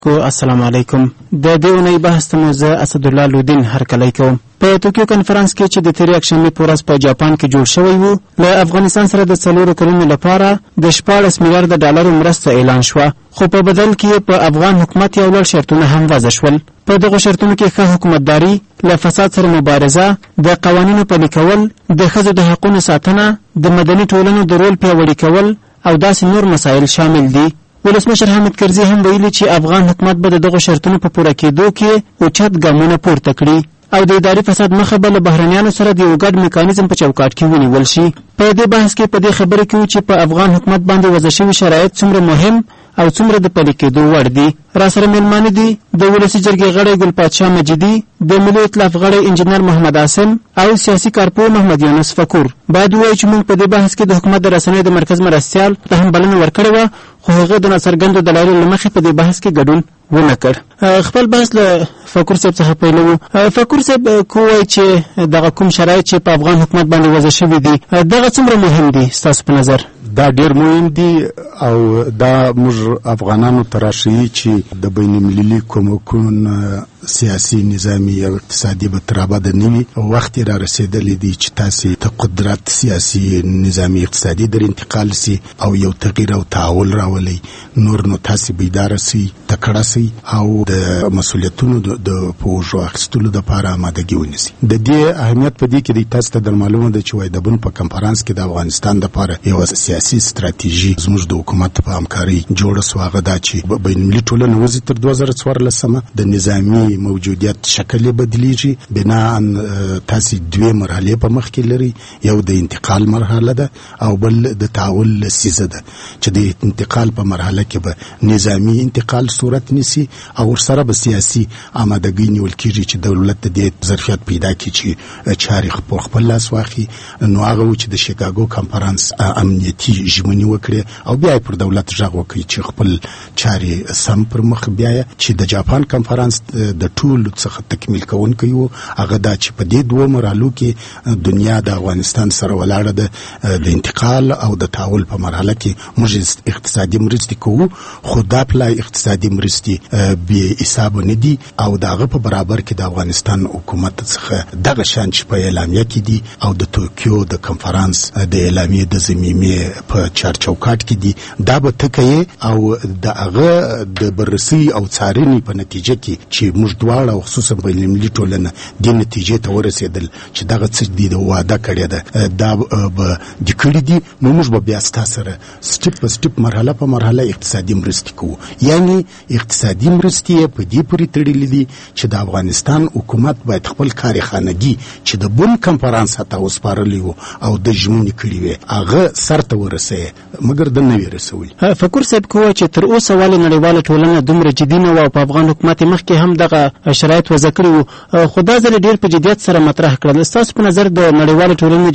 السلام علیکم. د دې اونۍ بحث ته مو زه اسدالله لودین هرکلی کوم. په توکیو کنفرانس کې چې د تېرې یکشنبې په ورځ په جاپان کې جوړ شوی و، له افغانستان سره د 4 کلونو لپاره د 14 میلیارده ډالرو مرسته اعلان شوه، خو په بدل کې په افغان حکومت یو لړ شرطونه هم وضع شول. په دغو شرطونو کې ښه حکومتداري، له فساد سره مبارزه، د قوانینو پلي کول، د ښځو د حقونو ساتنه، د مدني ټولنو د رول پیاوړي کول او داسې نور مسایل شامل دي. ولسمشر حامد کرزي هم ویلي چې افغان حکومت به د دغو شرطونو په پوره کېدو کې اوچت ګامونه پورته کړي او د اداري فساد مخه به له بهرنیانو سره د یو ګډ میکانیزم په چوکاټ کې ونیول شي. په دې بحث کې په دې خبرې کوو چې په افغان حکومت باندې وضع شوي شرایط څومره مهم او څومره د پلي کېدو وړ دي. راسره مېلمانه دي د ولسي جرګې غړی ګلپادشاه مجیدي، د ملي ائتلاف غړی انجینر محمد عاصم او سیاسي کارپوه محمد یونس فکور. باید ووایو چې موږ په دې بحث کې د حکومت د رسنیو د مرکز مرستیال ته هم بلنه ورکړې وه، خو هغه د ناڅرګندو دلایلو له مخې په دې بحث کې ګډون ونه کړ. خپل بحث له فکور صاحب څخه پیلوو. فکور صاحب، کوی چې دغه کوم شرایط چې په افغان حکومت باندې وضع شوي دي، دغه څومره مهم دي ستاسو په نظر؟ دا ډیر مهم دي او دا موږ افغانانو ته راښیي چې د بین المللي کومکونو سیاسي، نظامي او اقتصادي به تر ابده نه وي. وخت را رسېدلی دی چې تاسې ته قدرت سیاسي، نظامي، اقتصادي در انتقال سي او یو تغییر او تحول راولي. نور نو تاسې بیداره سي، تکړه سي او د مسؤلیتونو د پوژو اخیستلو دپاره آمادګي ونیسي. د دې اهمیت په دې کې دی، تاسو ته در معلومه ده چې وایي د بن په کنفرانس کې د افغانستان دپاره یوه سیاسي ستراتیژي زموږ د حکومت په همکارۍ جوړه سوه. هغه دا چې بین المللي ټولنه وځي تر 2014 د نظامي موجودیت شکل بدلیږي. بناءً تاسې 2 مرحلې په مخ کې لري، یو د انتقال مرحله ده او بل د تعاون لسیزه ده چې د انتقال په مرحله کې به نظامي انتقال صورت نیسي او ورسره به سیاسي آمادګۍ نیول کېږي چې دولت د دې ظرفیت پیدا کړي چې چارې په خپل لاس واخلي. نو هغه و چې د شیکاګو کنفرانس امنیتي ژمنې وکړي او بیا پر دولت غږ وکړي چې خپل چارې سم پر مخ بیایي. چې د جاپان کنفرانس د ټولو څخه تکمیل کوونکی و، هغه دا چې په دې 2 مرحلو کې دنیا د افغانستان سره ولاړه ده. د انتقال او د تعاون په مرحله کې موږ اقتصادي مرستې کوو، خو دا پلای اقتصادي مرستې بې حسابه نه دي او د هغه په برابر کې د افغانستان حکومت څخه دغه شان چې په اعلامیه کې دي او د توکیو د کنفرانس د اعلامیې د ضمیمې په چارچوکاټ کې دي، دا به تکیه او د هغه د بررسي او څارنې په نتیجه کې چې موږ دواړه او خصوصا بین المللي ټولنه دې نتیجې ته ورسېدل چې دغه څه دي د واده کړې ده، دا به د کړي دي. نو موږ به بیا ستاسو سره سټپ په سټپ، مرحله په مرحله اقتصادي مرستې کوو. یعنی اقتصادي مرستې په دې پورې تړلې دي چې د افغانستان حکومت باید خپل کارخانګي چې د بن کنفرانس ته وسپارلی وو او د ژمنې کړې وې هغه سرته ورسوي، مګر د نه وې رسولي. فکر صاحب، کوی چې تر اوسه ولې نړیواله ټولنه دومره جدي نه وه او په افغان حکومت مخکې هم دغه شرایط وضع کړي وو، خو دا ځل ډېر په جدیت سره مطرح کړل. ستاسو په نظر د نړیوالې ټولنې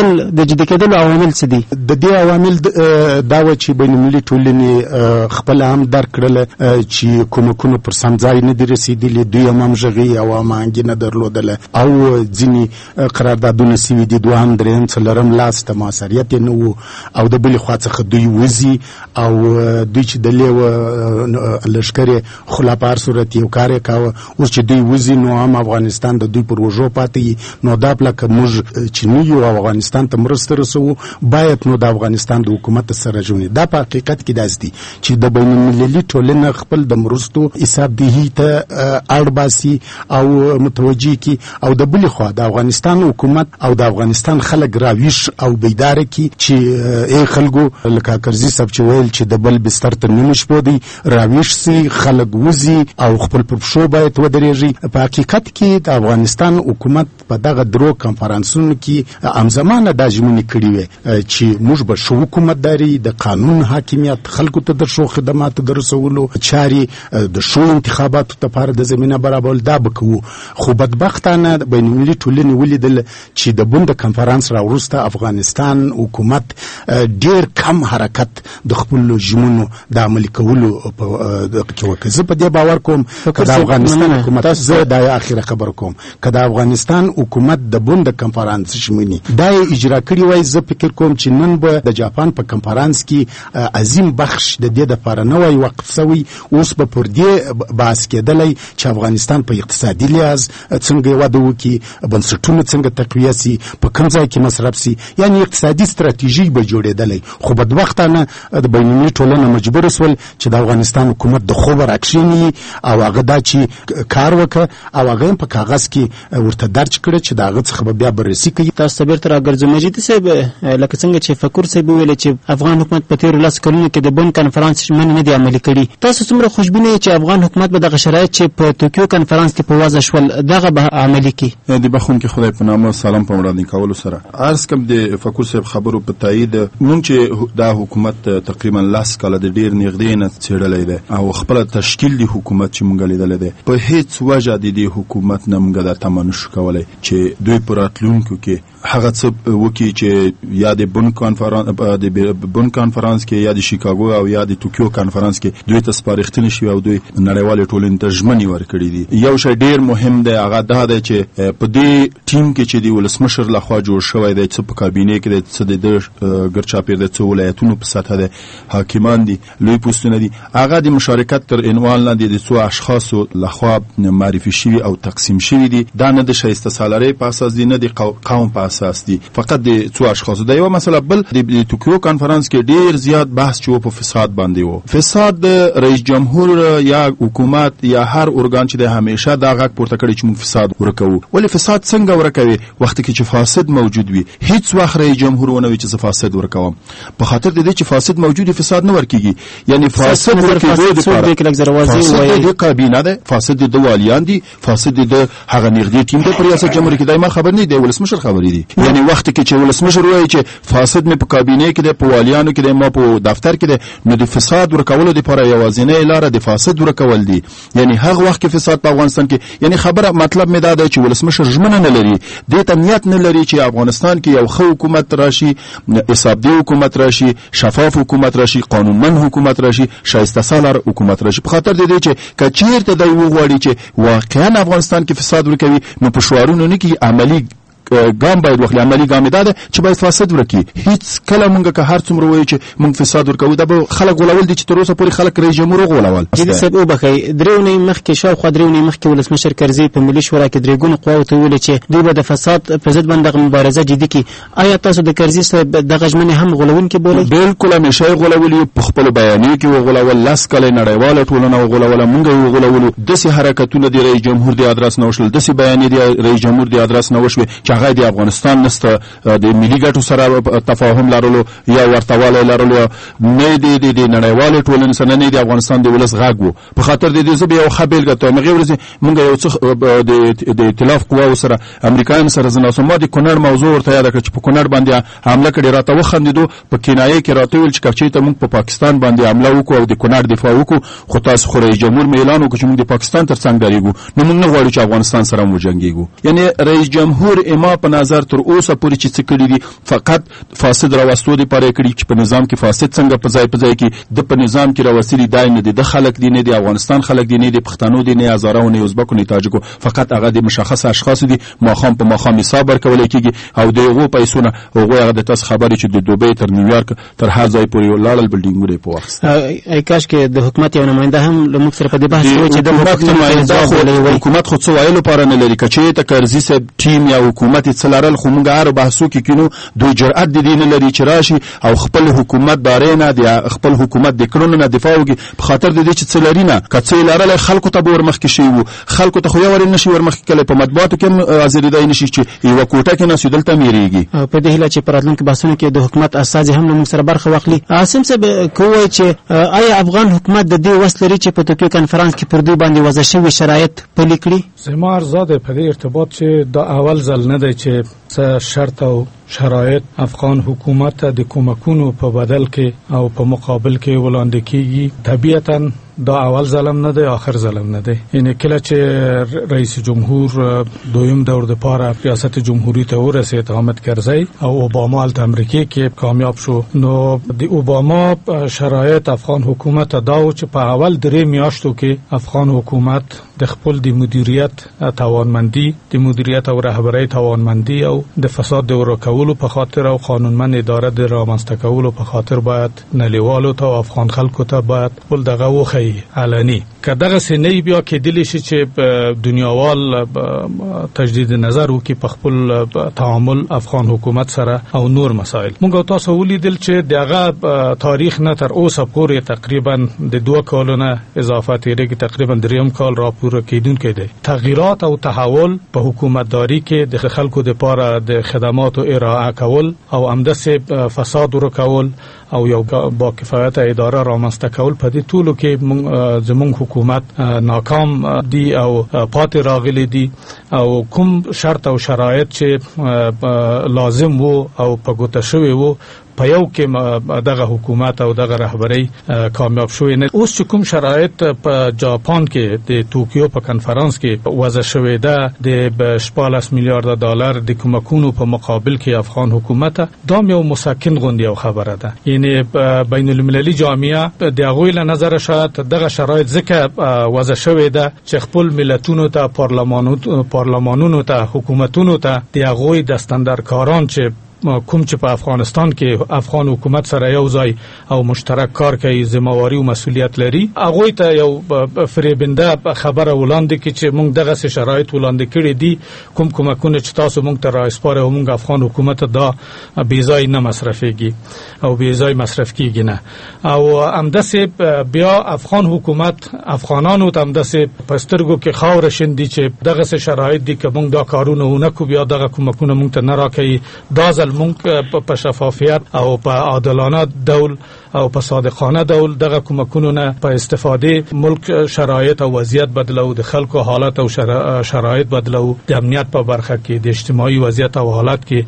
جدي کېدلو عوامل څه دي؟ د دې عوامل دا و چې بین المللي ټولنې خپل هم درک کړله چې کومکونو پر سم ځای نه دي رسېدلي، دوی هم همغږي او هماهنګي نه درلودله او ځینې قراردادونه سوي دي، 2م 3م 4م لاس ته مؤثریت یې نه و او د بلې خوا څخه دوی وځي او دوی چې د لیوه لښکرې خلا په هر صورت یو کار یې کاوه. اوس چې دوی وځي نو هم افغانستان د دوی پر وژو پاتې. نو دا پلکه موږ چې نه یو افغانستان ته مرسته رسوو، باید نو د افغانستان د حکومت سره ژوند. دا په حقیقت کې داسې دي چې د بین المللي ټولنه خپل د مرستو حساب دهي ته اړ باسي او متوجه کی او د بلې خوا د افغانستان حکومت او د افغانستان خلک راویش او بیداره کی چې ای خلکو لکه کرزي صاحب چې ویل چې د بل بستر ته نه مشپو دی، راویش سي خلک وزي او خپل پر شو باید ودرېږي. په حقیقت کې د افغانستان حکومت په دغه 3 کنفرانسونو کې همزمانه دا ژمنې کړې وې چې موږ به ښه حکومتداري، د قانون حاکمیت، خلکو ته د ښو خدماتو د رسولو چارې، د ښو انتخاباتو لپاره د زمینه برابرول، دا به کوو. خو بدبختانه بین المللي ټولنې ولیدل چې د بن د کنفرانس راوروسته افغانستان حکومت ډېر کم حرکت د خپلو ژمنو د عملي کولو کې وکړي. زه په دې باور کوم که د افغانستان حکومت، زه دا اخره خبر کوم، که د افغانستان حکومت د بوند کنفرانس شمني دا اجرا کړی وای. زه فکر کوم چې نن به د جاپان په کنفرانس کې عظیم بخش د دې لپاره نه وای وقف شوی. اوس به پر دې بحث کېدلی چې افغانستان په اقتصادي لحاظ څنګه وده وکړي، بنسټونه څنګه تقویه سي، په کوم ځای کې مصرف سي، یعنی اقتصادي ستراتیژي به جوړېدلی. خو بدبختانه د بینالمللي ټولنه مجبور شول چې د افغانستان حکومت د خوب راکښیني او هغه دا چې کار وکړه او هغه په کاغذ کې ورته درج کړه چې د هغه څخه به بیا بررسي کوي. تاسو بیرته راګرځو مجید صاحب، لکه څنګه چې فکر صاحب ویل چې افغان حکومت په تیرو 10 کلونو کې د بن کنفرانس ژمنې نه دي عملي کړي، تاسو څومره خوشبینه چې افغان حکومت به دغه شرایط چې په توکیو کنفرانس کې په وضع شول دغه به عملي کړي؟ د بخون کې خدای په نامه سلام په وړاندې کولو سره عرض کوم د فکر صاحب خبرو په تایید مونږ چې دا حکومت تقریبا 10 کاله د ډیر نږدې نه څېړلې ده او خپل تشکیل دی حکومت چې مونږ لیدل ده په هیڅ وجه د دې حکومت نه مونږ د تمنو شو کولای چې دوی پراتلونکو کې هغه څه وکړي چې یا د بن کنفرانس کې یا د شیکاګو او یا د توکیو کنفرانس کې دوی ته سپارښتنې شوې او دوی نړیوال ټولنې ته ژمنې ورکړې دي. یو شی ډیر مهم دی هغه دا دی چې په دې ټیم کې چې د ولسمشر لخوا جوړ شوی دی څه په کابینه کې د څه د ګرچاپیر د څه ولایتونو په سطح د حاکمان دي لوی پوستونه دي هغه د مشارکت تر عنوان لاندې د څو اشخاصو لخوا معرفي شوي او تقسیم شوي دي. دا نه د شایسته سالارۍ په اساس دي نه د قوم په اساس دي، فقط د څو اشخاصو. دا یو مسله. بل د توکیو کنفرانس کې ډیر زیات بحث چې په فساد باندې وو. فساد د رئیس جمهور یا حکومت یا هر ارګان چې د همیشه دا غږ پورته کړي چې موږ فساد ورکوو. ولی فساد څنګه ورکوي وخت کې چې فاسد موجود وي؟ هیڅ وخت رئیس جمهور ونه وي چې فاسد ورکوم، په خاطر د دې چې فاسد موجود وي فساد نه ورکیږي. یعنی فاسد د کابینه ده، فاسد د والیان دي، فاسد د هغه نږدې ټیم د ریاست جمهوریت کې دایمه خبر نه دی، ولسمشر خبرې دي. یعنی وخت کې چې ولسمشر وایي چې فاسد مې په کابینه کې ده، په والیانو کې ده، ما په دفتر کې ده، نو د فساد ورکولو لپاره یوازینۍ لاره د فاسد ورکول دي. یعنی هغه وخت کې فساد په افغانستان کې، یعنی خبره مطلب مې دا ده چې ولسمشر ژمنه نه لري، دې ته نیت نه لري چې افغانستان کې یو ښه حکومت راشي، حساب دی حکومت راشي، شفاف حکومت راشي، قانونمند حکومت راشي، شایسته سالار حکومت راشي. په خاطر دې چې کچیرته دی وغواړي چې واقعا افغانستان کې فساد ورکوي نو په شعارونو نه کې عملی ګام باید واخلي. عملی ګام دا ده چې باید فساد ورکړي. هیڅ کله مونږ که هر څومره وایو چې مونږ فساد ورکوو دا به خلک غولول دي چې تر اوسه پورې خلک رئیس جمهور غولول. جدي صاحب وبخښئ، درې اونۍ مخکې شاوخوا درې اونۍ مخکې ولسمشر کرزي په ملي شورا کې درې ګونو قواوو ته وویل چې دوی به د فساد په ضد باندې مبارزه جدي کړي. آیا تاسو د کرزي صاحب دغه ژمنې هم غولونکې بولئ؟ بالکل همیشه یې غولولي، په خپلو بیانیو کې وغولول، 10 کاله نړیواله ټولنه وغولوله، مونږ یې وغولولو. داسې حرکتونه د رئیس جمهور د ادرس نه وشول، داسې بیانیې د رئیس جمهور د ادرس نه وشوې چې هغه د افغانستان نسته د ملي ګټو سره تفاهم لرلو یا ورتوالی لرلو، نه د نړیوالې ټولنې سره، نه د افغانستان د ولس غږ وو. په خاطر د دې زه به یو ښه بېلګه تویم. هغې ورځې مونږ یو څه د ائتلاف قواو سره امریکایانو سره زه ناست وم، ما د کونړ موضوع ورته یاده کړه چې په کونړ باندې حمله کړې، راته وخندېدو، په کنایې کې راته وویل چې که چېرته مونږ په پاکستان باندې حمله وکړو او د کونړ دفاع وکړو، خو تاسو خو رئیس جمهور مې اعلان وکړو چې مونږ د پاکستان تر څنګ درېږو، نو مونږ نه غواړو چې افغانستان سره هم وجنګېږو. یعنې رئیس جمهور اما په نظر تر اوسه پورې چې څه کړي دي فقط فاسد راوستو لپاره یې کړي چې په نظام کې فاسد څنګه په ځای کې د په نظام کې راوستلي دی نه دي، د خلک دي نه دي، افغانستان خلک دي نه دي، پښتنو دي نه، هزارو نه، ازبکو نه، تاجکو، فقط هغه د مشخص اشخاص دي. ماښام په ماښام حساب ورکول کېږي او د هغو پیسو نه هغوی هغه د تاسو خبرې چې د دوبۍ تر نیویارک تر هر ځای پورې ولاړل، بلډینګونه یې په واخیستل. ای کاش کې د حکومت یو نماینده هم له موږ سره په دې بحث کې چې د حکومت خو څه ویلو لپاره نه لري. که چېرته کرزي صاحب ټیم یا حکومت یې څه لرل، خو موږ هر بحثو کې کینو دوی جرأت د دې نه لري چې راشي او خپل حکومت بارې نه د خپل حکومت د کړنو نه دفاع وکړي، په خاطر د دې چې څه لري نه. که څه یې لرلی خلکو ته به ورمخکې شوي وو، خلکو ته خو یو ورې نه شي ورمخکې کلی، په مطبوعاتو کې هم حاضرېدی نه شي چې یوه کوټه کې ناست دلته هم یېرېږي. په دې هیله چې په راتلونکي بحثونو کې د حکومت استازي هم له موږ سره برخه واخلي. عاصم صاحب که ووایي چې آیا افغان حکومت د دې وس لري چې په توکیو کنفرانس کې پر دوی باندې وضع شوي شرایط پلي کړي؟ زما ارزه ده په دې ارتباط چې دا اول ځل نه دی چې څه شرط او شرایط افغان حکومت ته د کومکونو په بدل کې او په مقابل کې وړاندې کیږي. طبیعتاً دا اول ظلم نه دی، آخر ظلم نه دی. یعنی کله چې رئیس جمهور دویم دور د پاره ریاست جمهوریت ته ورسید حامد کرزی او اوباما الته امریکا کې کامیاب شو، نو د اوباما شرایط افغان حکومت دا چې په اول درې میاشتو کې افغان حکومت د خپل د مدیریت توانمندي، د مدیریت او رهبری توانمندي او د فساد د ورکولو په خاطر او قانونمند اداره د رامنځته کولو په خاطر باید نړیوالو ته او افغان خلکو ته باید ول دغه وخی علني که دغه سنې بیا کېدلی شي چې دنیاوال تجدید نظر وکړي په خپل تعامل افغان حکومت سره او نور مسائل. موږ تاسو ولیدل چې دغه تاریخ نه تر اوسه پورې تقریبا د 2 کالونه اضافه تیرې تقریبا 3 کال را پوره کېدونکې دي. تغییرات او تحول په حکومتداري کې د خلکو لپاره د خدماتو ارائه کول او همداسې فساد ورکول او یو با کفایت اداره رامنځته کول په دې ټولو کې زموږ حکومت ناکام دي او پاتې راغلي دي او کوم شرط او شرایط چې لازم وو او په ګوته شوی وو په یو کې دغه حکومت او دغه رهبری کامیاب شوی نه. اوس چې کوم شرایط په جاپان کې د توکیو په کنفرانس کې وضع شوی ده د 14 میلیارډ ډالر د کومکونو په مقابل کې افغان حکومت دا یو مسکن غوندي او خبره ده. یعنی بین المللي جامعه د هغوی له نظر شاید دغه شرایط ځکه وضع شوی ده چې خپل ملتونو ته پارلمانونو ته حکومتونو ته د هغوی د ستندرکاران چې کوم چې په افغانستان کې افغان حکومت سره یو ځای او مشترک کار کوي ذمہواری او مسؤلیت لري، هغه ته یو فریبنده خبره وړاندې کړي چې موږ دغه شرایط وړاندې کړي دي، کومکونه چې تاسو موږ ته راځپاره او موږ افغان حکومت دا بې ځای نه مصرفيږي او بې ځای مصرف کیږي نه. او همداسې بیا افغان حکومت افغانانو ته همداسې پسترګو کې خاور شندي چې دغه شرایط دي که موږ دا کارونه ونه کو بیا دغه کومکونه موږ ته نه راکړي. دا موږ په شفافیت او په عادلانه ډول او په صادقانه ډول دغه کومکونو نه په استفاده ملک شرایط او وضعیت بدلو، د خلکو حالت او شرایط بدلو، د امنیت په برخه کې، د اجتماعي وضعیت او حالت کې،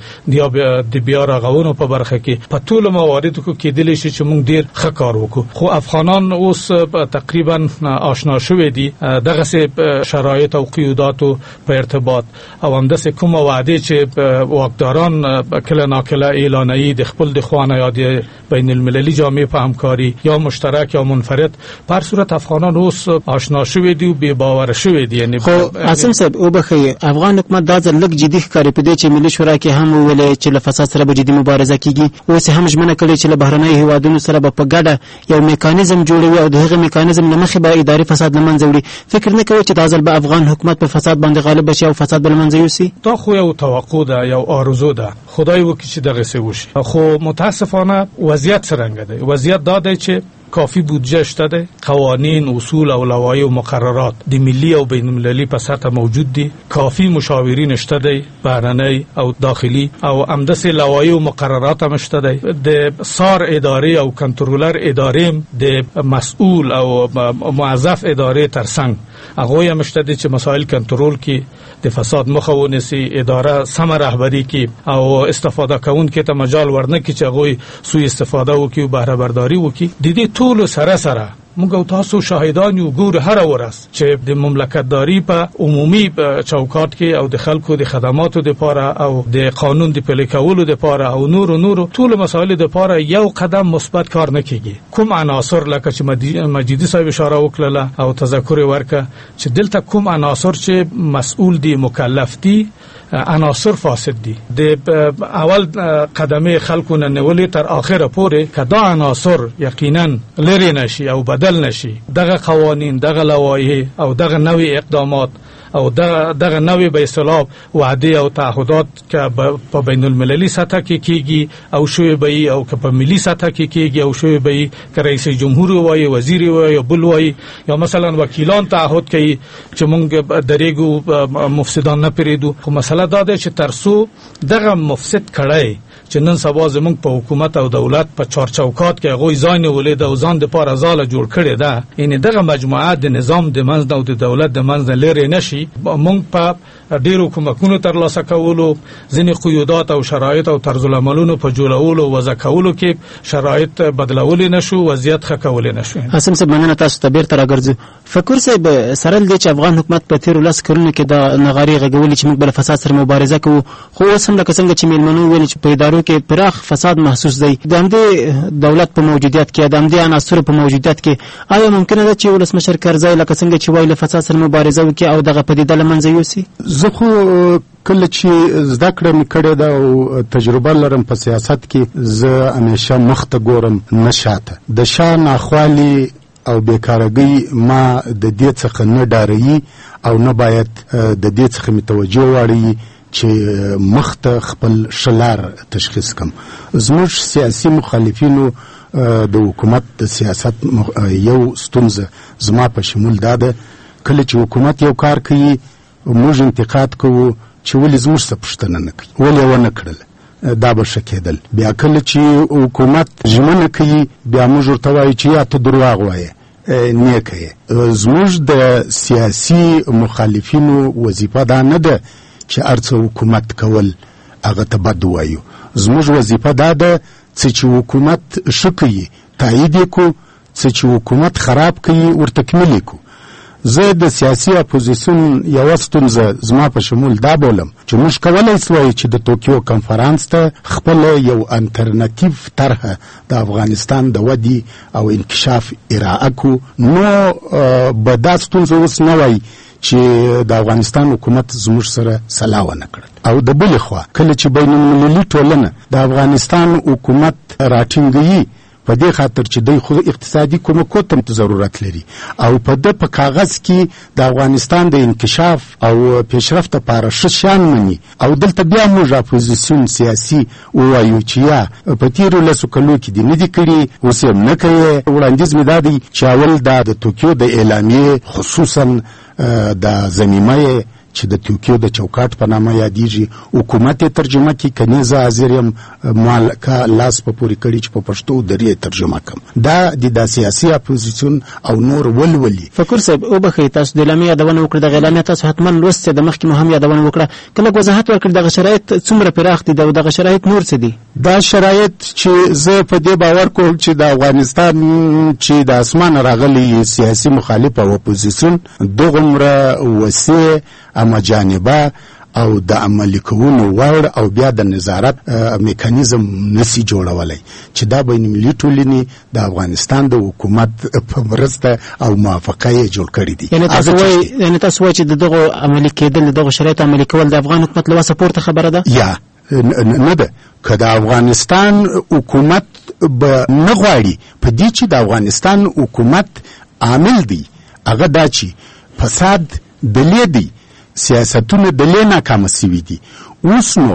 د بیا رغونو په برخه کې، په ټولو مواردو کې کېدلی شي چې موږ ډیر ښه کار وکړو. خو افغانان اوس تقریبا آشنا شوي دي دغه شرایط او قیوداتو په ارتباط او همداسې کومه وعده چې واکداران کله ناکله اعلانوي د خپل د خوانه یا د بین المللي جامعه په همکاري یا مشترک یا منفرد په هر صورت افغانان اوس آشنا شوي دي او بې باوره شوي دي. یعنی خو عاصم صاحب وبخي افغان حکومت دا ځل لږ جدي ښکاري په دې چې ملي شورا کې هم ویل چې له فساد سره به جدي مبارزه کیږي، اوس هم ژمنه کړې چې له بهرنۍ هیوادونو سره به په ګډه یو میکانیزم جوړوي او دغه میکانیزم له مخې به اداري فساد لمنځه وړي. فکر نه کوي چې دا ځل به افغان حکومت په فساد باندې غالب شي او فساد بل منځه یوسي؟ دا خو یو توقع ده، یو آرزو ده، خدای وکړي چې دغه څه وشي. خو متاسفانه وضعیت څرنګه دی؟ وضعیت دا دی چې کافی بودجه شته ده، قوانین، اصول او لوایح او مقررات د ملي او بین المللي په سطح موجود دي، کافی مشاورین شته دي بهرنۍ او داخلي او همداسې لوایح او مقررات هم شته دي. د سار ادارې او کنټرولر ادارې د مسؤل او موظف ادارې ترڅنګ هغه هم شته دي چې مسائل کنټرول کړي، د فساد مخه ونیسي، اداره سم رهبری کړي او استفاده کوونکو ته مجال ورنکړي چې هغه سوء استفاده وکړي او بهره برداری وکړي. د دې ټول سره موږ تاسو شاهدان یو ګور هر ورځ چې د مملکتداري په عمومي چوکاټ کې او د خلکو د خدماتو لپاره او د قانون د پلي کولو لپاره او نور ټول مسایل لپاره یو قدم مثبت کار نه کیږي. کوم عناصر لکه چې مجیدي صاحب اشاره وکړه او تذکر ورکړه چې دلته کوم عناصر چې مسؤل دي مکلف دي عناصر فاسد دي، د اول قدمه خلکو نه نیولې تر اخره پورې کدا عناصر یقینا لري نشي او بدل نشي، دغه قوانین، دغه لوایح او دغه نوې اقدامات او دغه نوې به اصطلاح وعده او تعهدات که په بین المللي سطح کې کیږي او شوی به او که په ملي سطح کې کیږي او شوی به که رئیس جمهور وایي، وزیر وایي، بل وایي، یا مثلا وکیلان تعهد کوي چې مونږ درېګو مفسدان نه پریدو. خو مسله دا ده چې ترسو دغه مفسد کړای چې نن سبا زموږ په حکومت او دولت په چارچوکات کې هغوی ځای نیولې ده او ځان دپاره ځاله جوړ کړې ده، یعنې دغه مجموعه د نظام د منځ نه او د دولت د منځ نه لرې نه شي. موږ په ډېرو کومکونو ترلاسه کولو، ځینې قیودات او شرایط او طرزالعملونو په جوړولو او وضع کولو کې شرایط بدلولی نشو، وضعیت ښه کولی نشو. حسن صاحب مننه، تاسو ته بیرته راګرځو. فکر صاحب سره له دې چې افغان حکومت په تېرو 10 کلونو کې د نغارې غږولې چې موږ به له فساد سره مبارزه کوو، خو اوس هم لکه څنګه چې میلمنو ویل چې په ادارو کې پراخ فساد محسوس دی د همدې دولت په موجودیت کې، د همدې عناصرو په موجودیت کې. آیا ممکنه ده چې ولسمشر کرزی لکه څنګه چې وایي له فساد سره مبارزه وکړي او دغه پدیده له منځه یوسي؟ زه خو کله چې زده کړه مې کړې ده او تجربه لرم په سیاست کې، زه همیشه مخ ته ګورم نه شاته. د شا ناخوالي او بیکارګۍ ما د دې څخه نه ډاروي او نه باید د دې څخه مې توجه واړوي چې مخ ته خپل شلار تشخیص کم. زموږ سیاسي مخالفینو د حکومت د سیاست یو ستونزه زما په شمول دا ده، کله چې حکومت یو کار کوي موږ انتقاد کوو چې ولې زموږ څه پوښتنه نه کوي، ولې ونه کړله، دا به ښه کېدل. بیا کله چې حکومت ژمنه کوي بیا موږ ورته وایو چې یا ته دروغ وایې نیکه یې. زموږ د سیاسي مخالفینو وظیفه دا نه ده چې هر څه حکومت کول هغه ته بد وایو. زموږ وظیفه دا ده چې حکومت ښه کوي تایید یې کړو، چې حکومت خراب کوي ورتکمیل یې کړو. زه د سیاسي اپوزیسیون یوه ستونزه زما په شمول دا بولم چې موږ کولی سوای چې د توکیو کنفرانس ته خپله یو الټرناتیو طرحه د افغانستان د ودې او انکشاف ارائه کړو، نو به دا ستونزه اوس نه وای چې د افغانستان حکومت زموږ سره سلا ونه کړل. او د بلې خوا کله چې بین المللي ټولنه د افغانستان حکومت راټینګوي په دې خاطر چې دوی خو اقتصادي کومکو ته ضرورت لري او په د په کاغذ کې د افغانستان د انکشاف او پیشرفت لپاره ښه شیان مني، او دلته بیا موږ اپوزیسیون سیاسي ووایو چې یا په تېرو 10 کلو کې دې نه دي کړي، اوس یې نه کوي. وړاندیز مې دا دی چې اول دا د توکیو د اعلامیې خصوصا د ضمیمه چې د توکیو د چوکاټ په نامه یادیږي حکومت یې ترجمه کړي، کنې زه حاضر یم مالکه لاس په پورې کړي چې په پښتو درې ترجمه کړم. دا د سیاسي اپوزیسیون او نور ولولي. فکر صاحب وبخښئ، تاسو د اعلامیې یادونه وکړه، دغه اعلامیه تاسو حتما لوستې ده، مخکې مو هم یادونه وکړه. که لږ وضاحت ورکړئ دغه شرایط څومره پراخ دي او دغه شرایط نور څه دي؟ دا شرایط چې زه په دې باور کوم چې د افغانستان چې د اسمانه راغلی سیاسي مخالف او اپوزیسیون دغومره وسیع اما جانبه او د عملي کولو وړ او بیا د نظارت میکانیزم نسی جوړولای چې دا بین المللي ټولنې د افغانستان د حکومت په مرسته او موافقه یې جوړ کړی دي. یعنی تاسو وایئ چې دغه عملي کېدل، دغه شرایط عملي کول د افغان حکومت له وسه پورته خبره ده؟ یا نه ده. که د افغانستان حکومت به نه غواړي په دې چې د افغانستان حکومت عامل دی هغه دا چې فساد دلې دی، سیاستونه دلې ناکامه سوي دي، اوس نو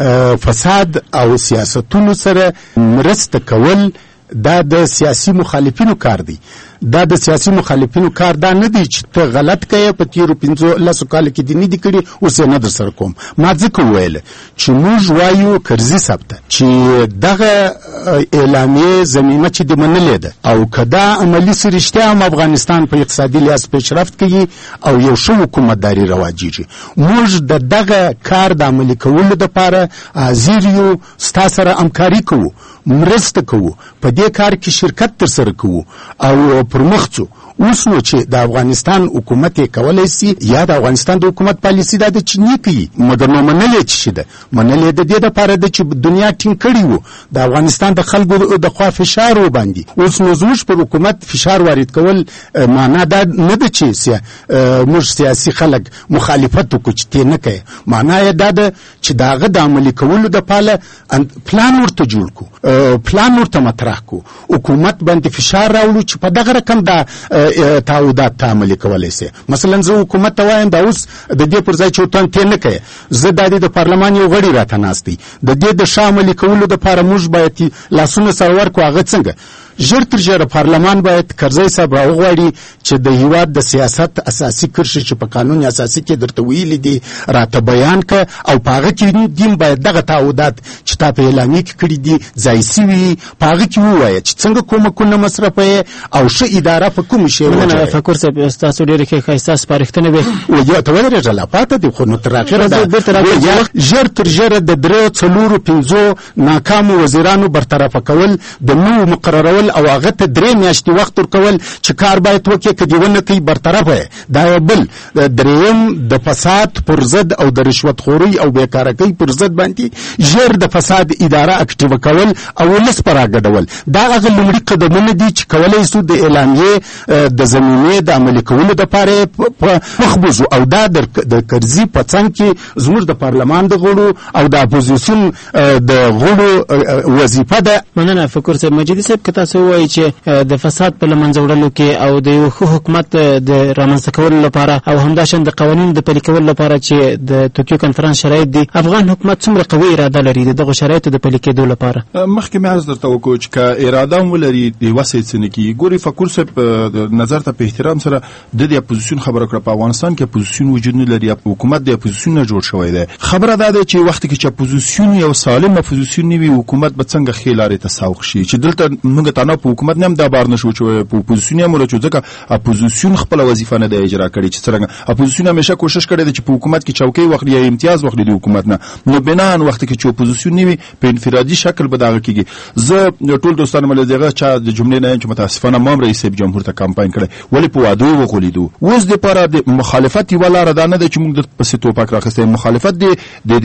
فساد او سیاستونو سره مرسته کول دا د سیاسي مخالفینو کار دی. دا د سیاسي مخالفینو کار دا نه دی چې ته غلط کوې په تېرو 15 کالو کې دې نه دي کړي اوس یې نه در سره کوم. ما ځکه وویله چې موږ وایو کرزي صاحب ته چې دغه اعلامیې ضمیمه چې دې منلې ده او که دا عملي سي رښتیا هم افغانستان په اقتصادي لحاظ پیشرفت کوي او یو ښه حکومتداري رواجیږي، موږ د دغه کار د عملي کولو دپاره حاضر یو، ستا سره همکاري کوو، مرسته کوو، په دې کار کې شرکت ترسره کوو او پر مخ ځو. اوس نو چې د افغانستان حکومت یې کولی سي یا د افغانستان د حکومت پالیسي دا ده چې نه کوي، مګر نو منلې چې ده منلې د دې دپاره ده چې دنیا ټینګ کړي وو د افغانستان د خلکو د خوا فشار وباندي. اوس نو زموږ پر حکومت فشار وارد کول معنا دا نه ده چې موږ سیاسي خلک مخالفت وکړو چې ته نه کوې، معنا یې دا ده چې د هغه د عملي کولو دپاره پلان ورته جوړ کړو، پلان ورته مطرح کړو، حکومت باندې فشار راوړو چې په دغه رقم دا تعهدات ته عملي کولی سي. مثلا زه حکومت ته وایم دا اوس د دې پر ځای چې ته نه کوې، زه دا د پارلمان یو غړي راته ناست دی، د دې د ښه عملي کولو دپاره موږ باید لاسونه سره ورکړو. هغه څنګه ژر تر ژره پارلمان باید کرزی صاحب راوغواړي چې د هیواد د سیاست اساسي کرښې چې په قانون اساسي کې درته ویلي دي راته بیان که او په هغه کې دیم باید دغه تعهدات چې تا په اعلامیه کې کړي دي ځای سوي په هغه کې ووایه چې څنګه کومکونه مصرفوي او ښه اداره په کوم شی مننه فکر صاحب ستاسو ډېرې ښایسته سپارښتنې وې ته ودرېږه لا پاته دي خو نو تر اخره ده ژر تر ژره د 3-4-5 ناکامو وزیرانو برطرفه کول د نوو مقررول او هغه ته 3 میاشتې وخت ورکول چې کار باید وکړي که دې ونه کوي برطرفه دا یو بل دریم د فساد پر ضد او د رشوتخورۍ او بیکارګۍ پر ضد باندې ژر د فساد اداره اکټیوه کول او ولس په راګډول دا هغه لومړي قدمونه دي چې کولی سو د اعلامیې د زمینې د عملي کولو دپاره مخ بوځو او دا د کرزي په څنګ کې زموږ د پارلمان د غړو او د اپوزیسیون د غړو وظیفه ده. مننه فکر صاحب. مجیدي صاحب که تاسو ووایئ چې د فساد په له منځه وړلو کې او د یو ښه حکومت د رامنځته کولو لپاره او همداشان د قوانینو د پلي کولو لپاره چې د توکیو کنفرانس شرایط دي، افغان حکومت څومره قوي اراده لري د دغو شرایطو د پلي کېدو لپاره؟ مخکې مې عرض درته وکړو چې که اراده هم ولري د وسې څه نه کېږي. ګورې فکر صاحب نظر ته په احترام سره د دې اپوزیسیون خبره کړه. په افغانستان کې اپوزیسیون وجود نه لري، حکومت د اپوزیسیون نه جوړ شوی دی. خبره دا ده چې وخت کې چې اپوزیسیون یو سالم اپوزیسیون نه وي، حکومت به څنګه ښې لارې ته سوق شي. چې دلته موږ تنها په حکومت نه هم دا بار نشو چې په اپوزیسیون هم ولچو، ځکه اپوزیسیون خپل وظیفه نه دی اجرا کړې چې څنګه اپوزیسیون همیشه کوشش کړی دی چې په حکومت کې چوکۍ واخلي یا امتیاز واخلي د حکومت نه. نو بناً وخت کې چې اپوزیسیون نه وي په انفرادي شکل به دغه کېږي. زه ټول دوستان مله دغه چا د جملې نه چې متاسفانه مام رئیس جمهور ته کمپاین کړی ولی په وادو وغولیدو. اوس د لپاره د مخالفت یو لار ده نه چې موږ د پسې توپک راخستې. مخالفت د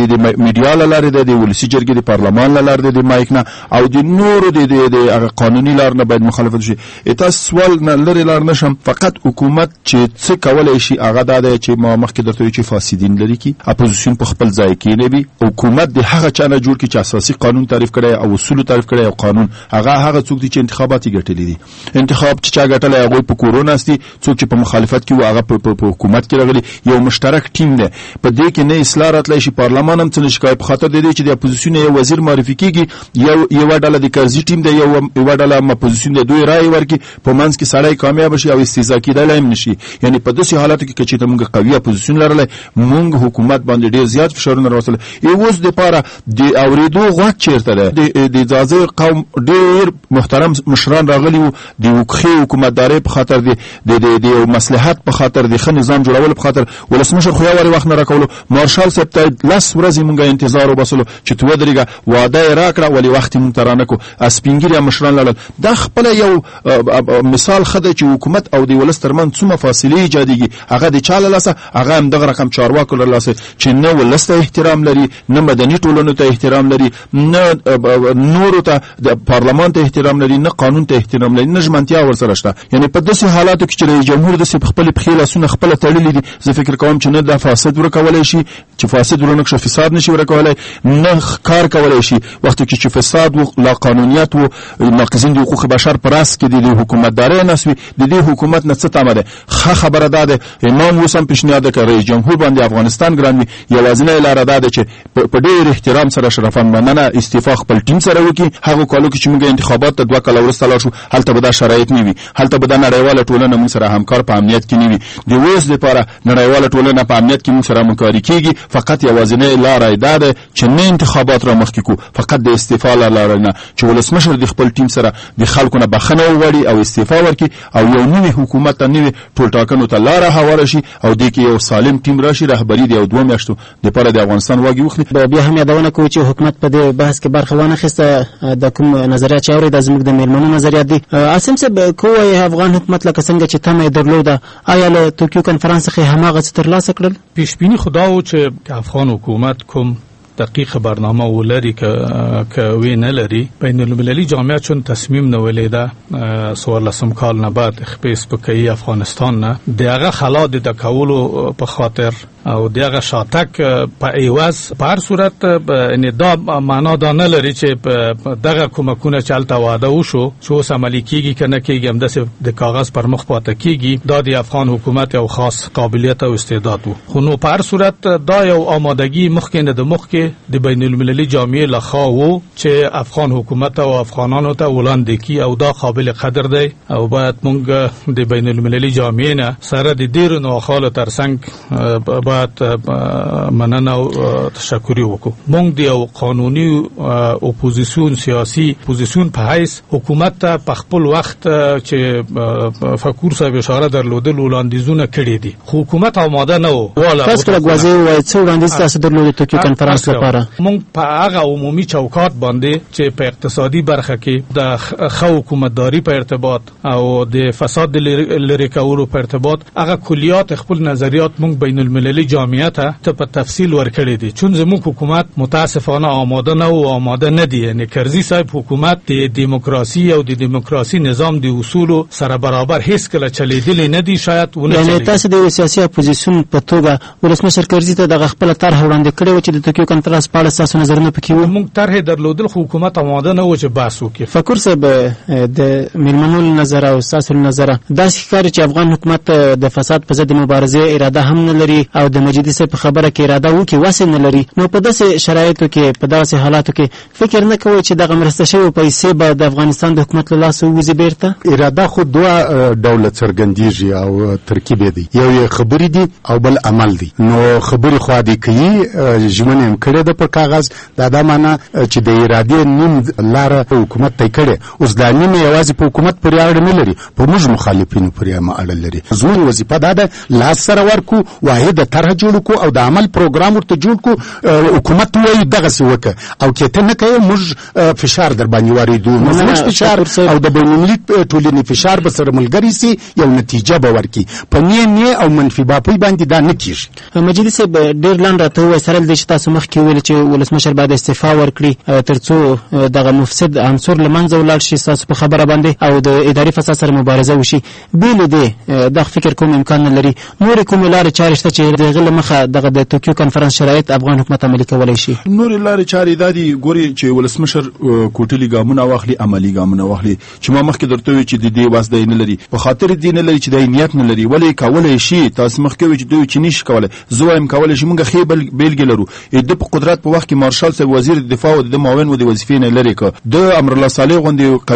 میډیا لاره ده، د ولسی جرګې د پارلمان لاره ده، د مایک نه او د نورو د قانوني لار نه باید مخالفت شي. تاسو سوال نه لري لار نشم. فقط حکومت چې څه کولای شي هغه دا چې ما مخکې درته چې فاسدین لري کی اپوزیسیون په خپل ځای کې نه وي. حکومت د هغه چا نه جوړ کی چې اساسي قانون تعریف کړي او اصول تعریف کړي او قانون هغه څوک دي چې انتخابات ګټلې دي. انتخاب چې چا ګټلې هغه په کورونا استي، څوک چې په مخالفت کې هغه په حکومت کې راغلي. یو مشترک ټیم دی په دې کې، نه اصلاح راتلی شي. پارلمان هم څه نشي کوي په خاطر د دې چې د اپوزیسیون یو وزیر معرفي کیږي، یو ډله د کرزي ټیم دی، یو ډله اپوزیسیون دی، دوی رائے ورکړي په منځ کې سړی کامیاب شي او استهزاء کېدلی هم نشي. یعنی په داسې حالاتو کې چې موږ قوي اپوزیسیون لرلی، موږ حکومت باندې ډېر زیات فشارونه راوستل. اوس دپاره د اورېدو غوږ چېرته دی؟ د ځاځي قوم ډېر محترم مشران راغلي وو د ښې حکومتدارۍ په خاطر د یو مصلحت په خاطر د ښه نظام جوړولو په خاطر. ولسمشر خو یو وخت نه راکولو. مارشال صاحب ته 10 ورځې موږ انتظار وباسلو چې ته ودرېږه، واده یې راکړه ولې وخت یې موږ ته رانکړو. سپین مشران لاړل. دا خپله یو مثال ښه دی چې حکومت او د ولس ترمنځ څومره فاصلې ایجادېږي. هغه د چا له لاسه؟ هغه همدغه رقم چارواکو له لاسه چې نه ولس ته احترام لري، نه مدني ټولنو ته احترام لري، نه نورو ته د پارلمان ته احترام لري، نه قانون ته احترام لري، نه ژمنتیا ورسره شته. یعنی په داسې حالاتو کې چې رئیس جمهور داسې په خپلې پښې لاسونه خپله تړلي دي، زه فکر کوم چې نه دا فاسد ورکولی شي، چې فاسد ورنکشه فساد نشي ورکولی، نه کار کولی شي. وخت کې چې فساد و، لا قانونیت و، ناقضین د حقوق بشر په راس کې د حکومتدارۍ نسوي، د دې حکومت نه څه تمه ده؟ ښه خبره دا ده امام اوس هم پیشنهاد ده که رئیس جمهور باندې افغانستان ګران وي، یوازینۍ لاره دا ده چې په ډېر احترام سره شرفان مننه استعفا خپل ټیم سره وکړي. هغو کالو کې چې موږ انتخابات ته 2 کاله وروسته لاړ شو، هلته به دا شرایط نه وي، هلته به دا نړیواله ټولنه موږ سره همکار په امنیت کې نه وي. د اوس دپاره نړیواله ټولنه په امنیت کې موږ سره همکاري کېږي. فقط یوازینۍ لاره دا ده چې نه انتخابات را مخکې کړو، فقط د استعفا لاره نه، چې ولسمشر د خپل ټیم سره د خلکو نه بخښنه وغواړي او استعفا ورکړي او یو نوي حکومت ته نوي ټولټاکنو ته لاره هواره شي او دې کې یو سالم ټیم راشي، رهبري د یو 2 میاشتو دپاره د افغانستان واګې وخلي. بیا هم یادونه کوو چې حکومت په دې بحث کې برخه وانخیسته. د کوم نظریات چې اورېده زموږ د میلمنو نظریات دي. عاصم صاحب که ووایې افغان حکومت لکه څنګه چې تمه یې درلوده، آیا له توکیو کنفرانس څخه هماغه څه ترلاسه کړل؟ پیشبیني خو دا و چې افغان حکومت کوم دقیق برنامه ولري که وی نه لري. بین المللي جامعه چون تصمیم نیولیده 14 کال نه بعد خپې سپکایي افغانستان نه د هغه خلا د کولو په خاطر او دغه شاتک په ایواز په هر صورت ان دا معنا دا نه لري چې دغه کومکونه چالت واده وشو چې اوس عملي کیږي کنه کیږي هم د کاغذ پر مخ پاتې کیږي دا د افغان حکومت یو خاص قابلیت او استعداد وو خو نو په هر صورت دا یو آمادګي مخکې د مخکې د بین المللي جامعه لخوا وو چې افغان حکومت او افغانانو ته وړاندې کی او دا قابل قدر دی او باید موږ د بین المللي جامعه نه سره د ډیرو نوخاله ترڅنګ باید مننه او تشکر وکړو موږ د قانوني اپوزیسیون سیاسي اپوزیسیون په حیث حکومت ته په خپل وخت چې فکر صاحب اشاره درلودل وړاندیزونه کړي دي حکومت آماده نه و تاسو کله غواړئ وایي څو وړاندیز تاسو درلودل ټوکیو کانفرنس لپاره موږ په هغه عمومي چوکاټ باندې چې په اقتصادي برخه کې د خو حکومتداري په ارتباط او د فساد لری کولو په ارتباط هغه کلیات خپل نظریات موږ بین المللي جامعه ته په تفصیل ورکړي دي چون زموږ حکومت متاسفانه آماده نه او آماده نه دی یعنی کرزي صاحب حکومت د دیموکراسي او د دیموکراسي نظام د اصول سره برابر هیڅ کله چلیدلی نه دی شاید یعنی تاسو د سیاسي اپوزیسیون په توګه ولسمشر کرزي ته د خپل طرح وړاندې کړی و چې د ټوکیو کانفرنس په اړه تاسو نظرونه پکې و موږ طرح درلودل خو حکومت آماده نه و چې بحث وکړي فکر صاحب د میلمنو نظر او تاسو نظر دا ښکاري چې افغان حکومت د فساد په ضد مبارزه اراده هم نه لري او د مجیدي صاحب په خبره کې اراده وکړي واسه نه لري نو په داسې شرایطو کې په داسې حالاتو کې فکر نه کوي چې دغه مرسته شوی پیسې به د افغانستان د حکومت له لاسه وځي بیرته اراده خو دوه ډول څرګندېږي او ترکیب دی یو یې خبرې دي او بل عمل دی نو خبرې خو دې کوي ژمنه هم کړې ده په کاغذ دا معنا چې د ارادې نیم لاره حکومت ته کړي اوس دا نیم یوازې په حکومت پورې اړه نه لري په موږ مخالفینو پورې هم اړه لري زموږ وظیفه دا ده لاس سره ورکو واحده طرح جوړ کو او د عمل پروګرام ورته جوړ کو حکومت وایي دغسې وکړه او که ته نه کوې موږ فشار در باندې واردو موږ فشار او د بینالمللي ټولنې فشار به سره ملګري سي یو نتیجه به ورکړي په نه او منفي باپۍ باندې دا نه کېږي مجیدي صاحب ډېر لاندې راته ووایي سره له دې چې تاسو مخکې وویل چې ولسمشر باید استعفا ورکړي تر څو دغه مفسد عنصر له منځه ولاړ شي ستاسو په خبره باندې او د اداري فساد سره مبارزه وشي بې له دې دغه فکر کوم امکان نه لري نورې کومې لارې چارې شته چې د هغې له مخه دغه د ټوکیو کانفرنس شرایط افغان حکومت عملي کولی شي نورې لارې چارې دا دي ګوري چې ولسمشر کوټلي ګامونه واخلي عملي ګامونه واخلي چې ما مخکې درته وویل چې د دې واس دی نه لري په خاطر دې نه لري چې د نیت نه لري ولې کولی شي تاسو مخکې وویل چې دوی چې نشي کولی زه وایم کولی شي موږ ښې بېلګې لرو د په قدرت په وخت کې مارشال صاحب وزیر دفاع او د معاون و د وظیفې نه لري که د امرالله صالح غوندې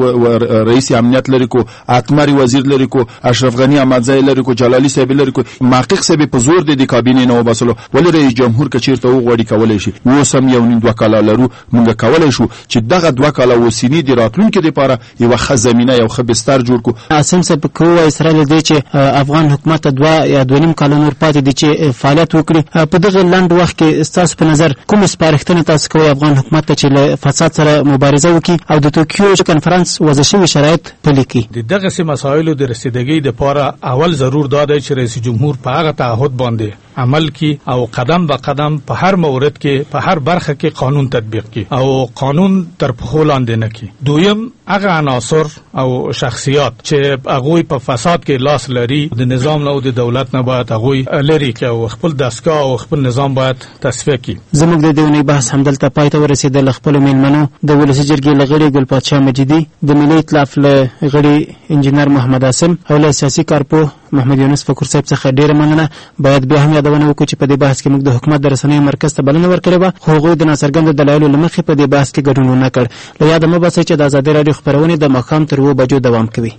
قوي رئیس امنیت لري کو اتمري وزیر لري کو اشرف غنی احمدزی لري کو جلالی صاحب لري کو محقق صاحب په زور د کابینې نه وباسلو ولې رئیس جمهور کچیرته وغوړي کولی شي اوس هم یو نیم دوه کاله لرو موږ کولی شو چې دغه دوه کاله وسینې د راتلونکي دپاره یوه ښه زمینه یو ښه بستر جوړ کړو عاصم صاحب که ووایي سره له دې چې افغان حکومت ته دوه یا دوه نیم کاله نور پاتې دي چې فعالیت وکړي په دغه لنډ وخت کې ستاسو په نظر کومې سپارښتنې تاسو کوئ افغان حکومت ته چې له فساد سره مبارزه وکړي او د ټوکیو کانفرنس وضع شوي شرایط پلي کړي د دغسې مسایلو د رسیدګۍ دپاره اول ضرور دا دی چې رئیس جمهور په هغه تعهد باندې عمل کی او قدم به قدم په هر مورد کې په هر برخه کې قانون تطبیق کی او قانون تر پښو لاندې نه کی دویم هغه عناصر او شخصیات چې هغوی په فساد کې لاس لري د نظام نه او د دولت نه باید هغوی لري کې او خپل دستګاه او خپل نظام باید تصفیه کی زموږ د دې بحث همدلته پای ته ورسېدل خپل میلمنو د ولسي جرګې له غړي ګل پادشاه مجیدي د ملي ائتلاف له غړي انجینر محمد عاصم او له سیاسي کارپوه محمد یونس فکر صاحب څخه ډیره مننه باید بیا هم یادونه وکړو چې په دې بحث کې موږ د حکومت د رسنیو مرکز ته بلنه ورکړې وه خو هغوی د ناڅرګندو دلایلو له مخې په دې بحث کې ګډون ونه کړ له یاده مه باسئ چې د ازادي راډیو خپرونې د ماښام تر 7 بجو دوام کوي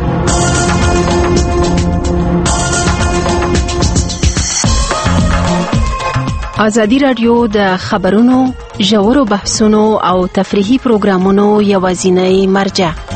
ازادي راډیو د خبرونو ژورو بحثونو او تفریحي پروګرامونو یوازینی مرجع